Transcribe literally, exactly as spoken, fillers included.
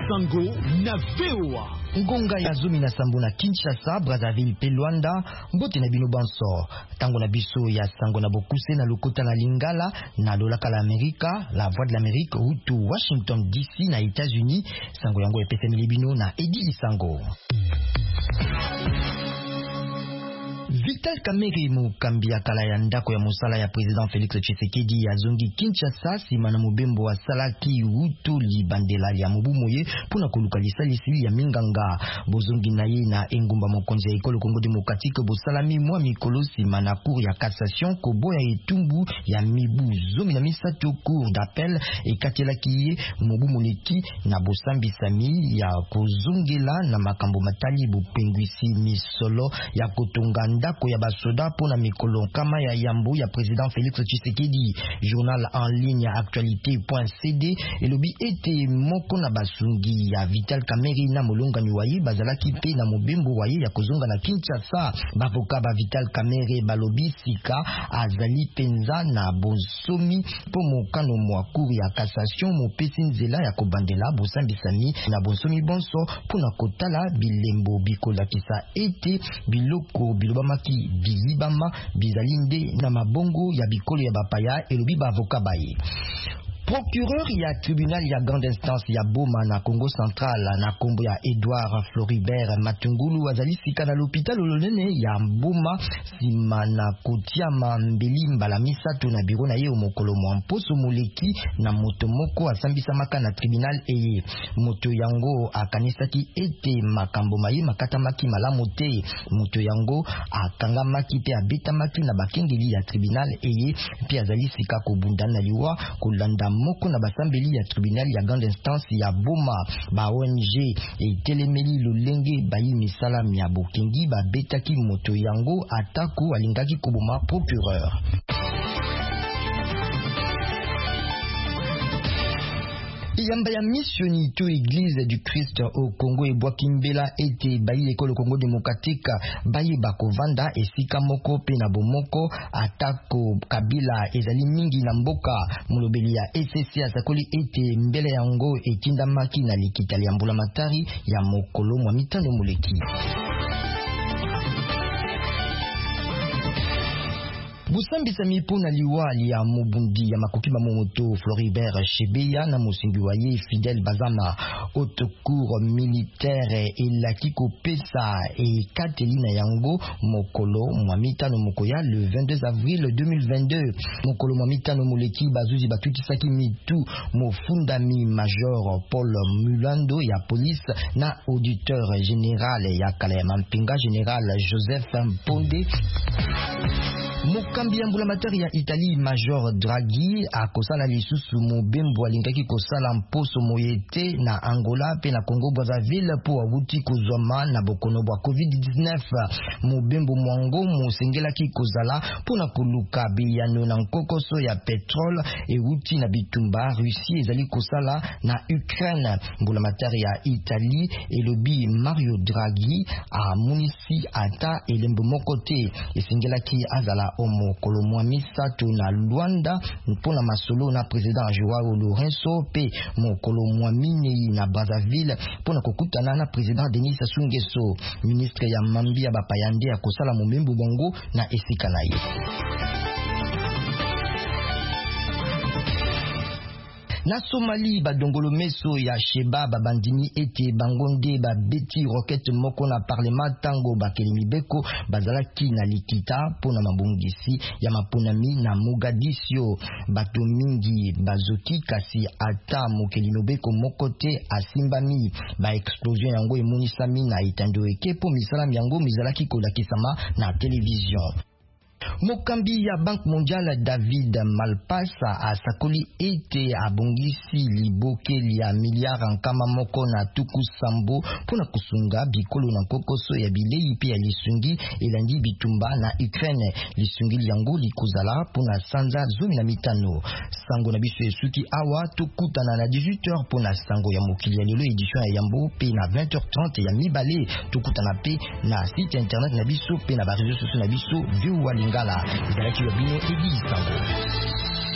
Sango na V O A. Ngonga ya zumi na sambo na Kinshasa, Brazzaville pe Luanda, mbote na bino banso. Tango na biso ya sango na bokuse na lokota na Lingala, na lolaka la Amerika, la voix de l'Amérique, ou to Washington D C na États-Unis, sango yango epese milibino na Edi Sango. Vital Kamerhe Mukambi akala ya ndako ya musala ya President Félix Tshisekedi ya zongi Kinshasa sima na mobembo wa salaki utu libandela ya mubumoye puna koluka lisalisili ya minganga bozongi na ye na engumba mokonzi ya ekolo Congo Démocratique bosalami mwa mikolo sima na cour ya cassation kobo ya etumbu ya mibu zomi na misato cour d'appel ekatelaki ye mobumoleki na bosambisami ya kozongela na makambo matali bopengwisi misolo ya kotonga ndako ya basoda pona mikolo kama ya yambo ya President Félix Tshisekedi. Journal en ligne actualité point c d elobi ete moko na basungi ya Vital Kamerhe na molonga ni waye bazalaki pe na mobembo waye ya kozonga na Kinshasa. Bavoka ba Vital Kamerhe balobi sika azali penza na bonsomi po mokano mwa cour ya cassation mopesi nzela ya kobandela bosambisami na bonsomi bonso pona kotala bilembo bikolakisa ete biloko biloba maki bilibama bizalinde na mabongo ya bikolo ya bapaya elobi ba avoka baye. Procureur ya tribunal ya grande instance ya Boma na Congo Central na kombo ya Edouard Floribert Matungulu azali sika na l'hôpital olonene ya Boma sima na kotiama mbeli mbala misato na biro na ye mokolo mposo moleki na moto moko asambisa maka na tribunal eye moto yango akanisaki ete makambo maye makata maki malamu te moto yango akanga maki pe abeta maki na bakengeli ya tribunal eye pe azali sika kobundana liwa kolanda moko na basambeli ya tribunal ya grande instance ya Boma ba O N G etelemeli lolenge bayi misala ya bokengi babetaki moto yango atako alingaki koboma procureur. Yamba ya missioni to église du Christ au Congo et Bwakimbela ete bayi ekolo Congo Démocratique bayi bakovanda esika moko pe na bomoko atako kabila ezali mingi na mboka mulobeli ya S C asakoli ete mbele yango etinda maki na likitali ya mbula matari ya mokolo mwa mitano muleki. Busambisa mipona liwali ya mubundi ya makoki ba momoto Floribert Chebeya na musingi wa ye Fidel Bazama haute cour militaire elaki kopesa e katelina yango mokolo mwa mitano mokoya le vingt-deux avril deux mille vingt-deux mokolo mwa mitano moleki bazuzi batutisaki mitu mofundami major Paul Mulando ya police na auditeur général ya kala ya mampinga général Joseph Mponde. Mokambi ya mbulamatari ya Italie Major Draghi akosala lisusu mobembo alingaki kosala mposo moyete na Angola pe na Congo Brazzaville po awuti kozwama na bokono bwa covid dix-neuf. Mobembo mwango mosengelaki kozala pona koluka biyano na nkokoso ya petrole ewuti na bitumba Russie ezali kosala na Ukraine. Mbulamatari ya Italie elobi Mario Draghi amunisi ata elembo mokote esengelaki azala omo kolomwa misato na Luanda mpona masolo na president Joao Lourenço pe mokolomwa minei na Brazzaville pona kokutana na president Denis Sassou Nguesso. Ministre ya mambi ya bapayande ya kosala momembo bongo na esika na ye. Na Somali badongolo meso ya Sheba babandini ete bangonde babeti roquette moko na parlement tango bakelimi beko bazalaki na likita pona mabongisi ya maponami na Mogadiscio. Bato mingi bazoki kasi ata mokelimi beko moko te asimbami. Ba explosion yango emonisami na itando eke po misala yango mizalaki kolakisama na television. Mokambi ya Banque Mondiale David Malpasa asakoli ete abongisi libokeli ya miliara nkama moko na tuku sambo pona kusunga bikolo na kokoso ya bilei pe ya lisungi elandi bitumba na Ukraine. Lisungi yango likozala pona sanza zumi na mitano. Sango na biso esuki awa tokutana na dix-huit heures pona sango ya mokili ya lelo edition ya yambo pe na vingt heures trente ya mibale tokutana pe na site internet na biso pe na ba réseaux sociaux na biso V O A Lingala. Ezalaki yo bino Edi Sango.